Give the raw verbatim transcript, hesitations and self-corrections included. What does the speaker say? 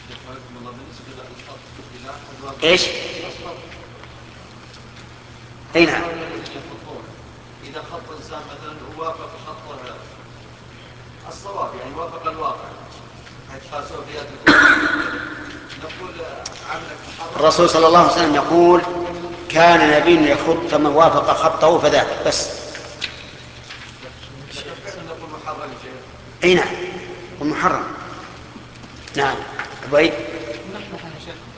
ايش؟ اي نعم. اذا خط الانسان مثلا وافق خطه الصواب، يعني وافق الواقع حيث قال سوفيات نقول عملك محرم. الرسول صلى الله عليه وسلم يقول كان نبي يخط فمن وافق خطه فذاك بس. نقول محرم شيء. اي نعم، ومحرم. نعم. أبو عيد.